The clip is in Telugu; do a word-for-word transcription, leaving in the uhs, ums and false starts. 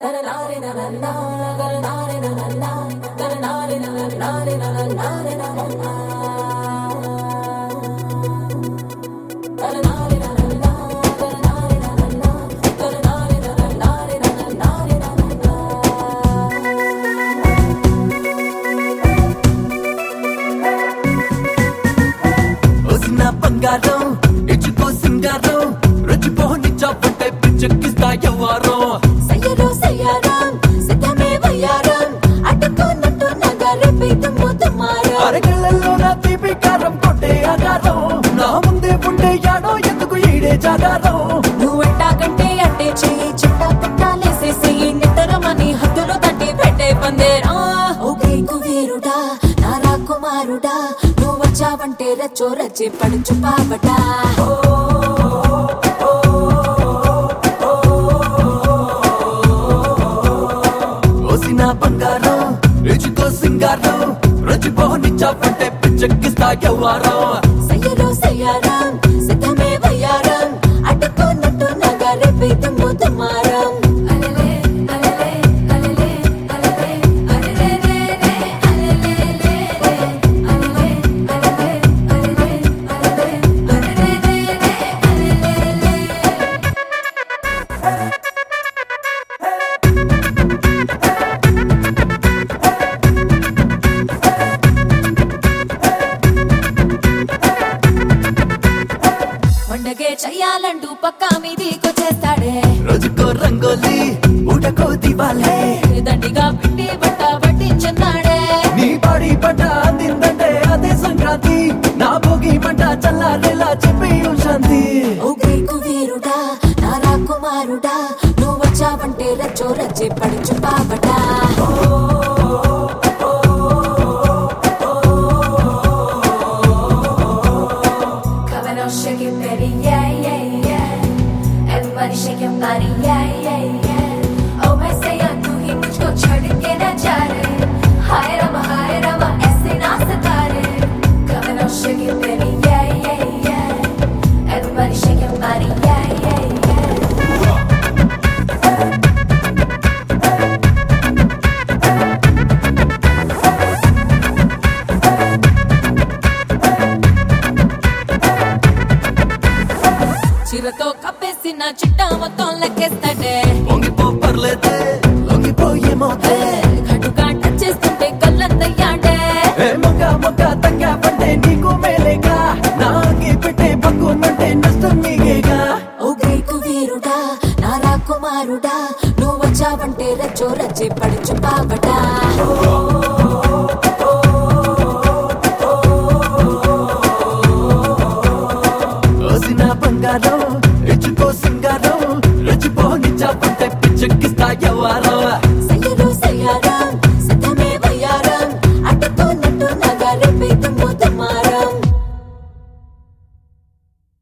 బంగారం ఇచ్చుకో సింగారం రుచిపోని చాపంటే పిచ్చెక్కిస్తా ఎవ్వారో సయ్యరో సయ్యారం సిద్ధమే వయ్యారం అడ్డుకోనట్టు నగరి పీతము తుమారం అరగళ్ళల్లో నా తీపి కారం కొట్టే ఆగారం నా ముందే ఉండే యాడో ఎందుకు ఈడే జాగారం నువ్వట్టా కంటే అట్టే చెయ్యి చిట్టా పెట్టాలేసేసి నిత్తరమని హద్దులు తట్టి పెట్టే పందేరా ఓ గ్రీకు వీరుడా నా రాకుమారుడా నువ్వు వచ్చావంటే రచ్చో రచ్చి పడుచు పాపటా ఓసిన బంగారం రుచికో సింగారం రుచిపోని చాపంటే పిచ్చెక్కిస్తా ఎవ్వారో సయ్యరో సయ్యారం సిద్ధమే వయ్యారం అడ్డుకోనట్టు నగరి పీతము తుమారం పండగే చెయ్యాలంటూ పక్కా మీదికొచ్చేస్తాడే రోజుకో రంగోలి ఊటకో దివాలే దండిగా పిండి బట్ట పట్టించున్నాడే నీ బాడీ పంట అందిందంటే అదే సంక్రాంతి నా భోగి మంట చల్లారేలా చెప్పి శాంతి ఓ గ్రీకు వీరుడా నా రాకుమారుడా నువ్వు వచ్చావంటే రచ్చో రచ్చి పడుచు పాపటా Shake it, baby, yeah, yeah, yeah. Everybody shake your body, yeah, yeah, yeah. Oh, मैं सैया तू ही मुझको छोड़ के न जा रे. हाय रमा, हाय रमा, ऐसे ना सितारे. Come on, shake it, baby, yeah, yeah, yeah. Everybody shake your body, yeah, yeah, yeah. చిరతో కప్పేసిన చిట్టా మొత్తం లెక్కేస్తాడే పొంగిపో పర్లేదే లొంగిపోయేమోతే ఘటుగా టచ్ చేస్తుంటే కళ్ళంతయ్యాడే ఏ మొక్క మొక్క తగ్గ పంటే నీకు మేలేగా నాకి పెట్టే పక్కుమంటే నష్టం నీకేగా ఓ గ్రీకు వీరుడా నా రాకుమారుడా నువ్వు వచ్చావంటే రచ్చో రచ్చి పడుచు పాపటా ఓసిన బంగారం ఇచ్చుకో సింగారం